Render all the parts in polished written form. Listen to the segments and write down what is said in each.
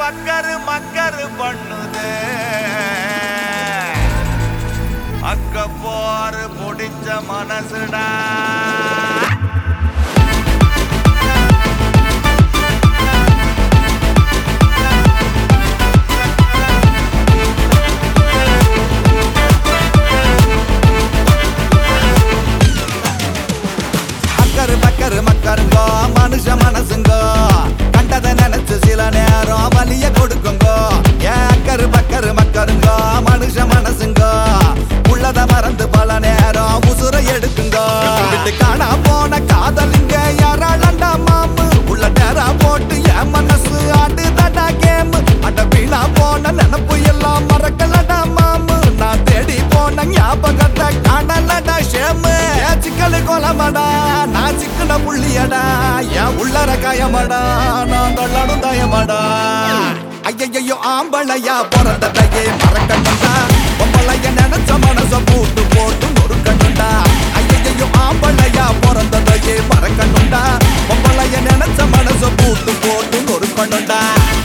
மக்கரு பண்ணுது அக்க போர் புடிச்ச மனசுடா மக்கருங்கோ மனுஷ மனசுங்கோ கண்டதை நினைச்சு சில நேரம் வலிய கொடுக்குங்கோ ஏக்கரு மக்கருங்கோ மனுஷ மனசுங்கோ உள்ளத மறந்து பல நேரம் உசுர எடுக்குங்கோ காணா போன காதலிங்க யாராளண்டா மாமு உள்ள நேரா போட்டு என் மனசு ஆடு தடா கேமு அட வீணா போன நினப்பு எல்லாம் மறக்கலடா மாமு நான் தேடி போன ஞாபகத்தை காணலடா ஷேமு சிக்கலு கொலமடா நான் சிக்கன புள்ளியடா என் உள்ளர காயமடா நான் தொள்ளடும் தயமடா ஐயையோ ஆம்பளையா பிறந்ததையே மறக்கணுண்டா பொம்பளைய நினைச்ச மனச பூட்டு போட்டு நொறுக்கணுண்டா ஐயையோ ஆம்பளையா பிறந்ததையே மறக்கணுண்டா பொம்பளைய நினைச்ச மனச பூட்டு போட்டு நொறுக்கணுண்டா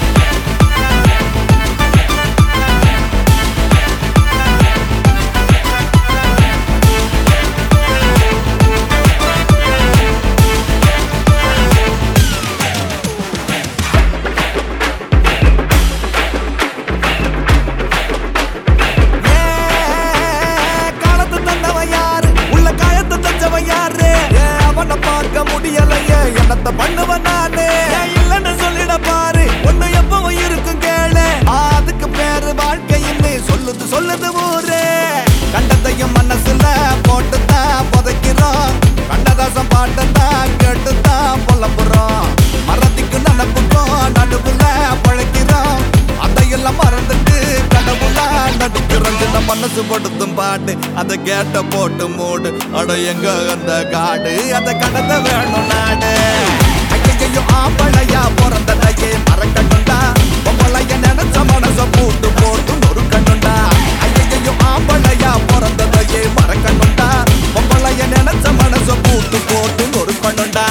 என்னத்த பண்ணுவன் நானு இல்லன்னு சொல்லிட பாரு ஒண்ணு எப்பவும் இருக்கும் கேளு அதுக்கு பேரு வாழ்க்கைன்னு சொல்லுது ஊரு கண்டதையும் மனசுல போட்டுதான் புதைக்கிறோம் கண்டதாசம் பாட்டுதான் கேட்டுதான் புலம்புறோம் மறதிக்கு நினப்புக்கும் நடுவுல பழைக்கிறோம் அதையெல்லாம் மறந்துட்டு கடவுளா நடிக்கிறோம் சின்ன மனசு படுத்தும் பாட்டு அதை கேட்ட போட்டு மூடு அட எங்க அந்த காடு அதை கடத்த வேணும் நாடு ஐயையோ ஆம்பளையா பிறந்ததையே மறக்கணுண்டா பொம்பளைய நினைச்ச மனச பூட்டு போட்டு நொறுக்கணுண்டா ஐயையோ ஆம்பளையா பிறந்ததையே மறக்கணுண்டா பொம்பளைய நினைச்ச மனச பூட்டு போட்டு நொறுக்கணுண்டா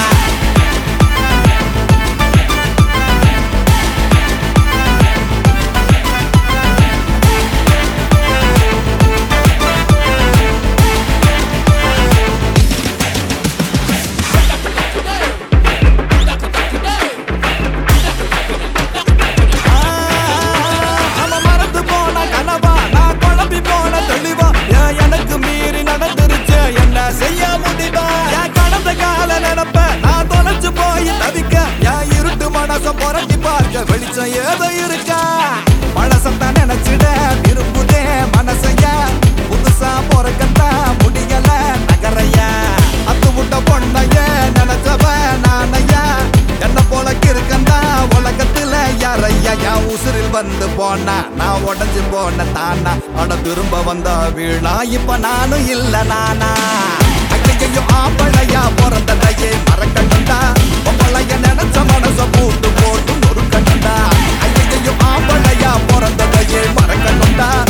செய்ய முடிவா என் கடந்த கால நினப்ப நான் தொலைச்சு போய் தவிக்க என் இருட்டு மனச புரட்டி பார்க்க வெளிச்சம் ஏதோ இருக்கா பழசத்தான் நினைச்சிட விரும்புதே மனசையா புதுசா பிறக்கத்தா முடியல நகரையா அத்து விட்ட பொண்ணைய நினைச்சவ நானையா என்ன போல இருக்கந்தா உலகத்துல யாரையா என் உசுரில் வந்து போனா நான் உடஞ்சு போன தானா அட திரும்ப வந்தா வீணா இப்ப நானும் இல்ல நானா ஐயையோ ஆம்பளையா பிறந்ததையே மறக்கணுண்டா பொம்பளைய நினைச்ச மனச பூட்டு போட்டு நொறுக்கணுண்டா ஐயையோ ஆம்பளையா பிறந்ததையே மறக்கணுண்டா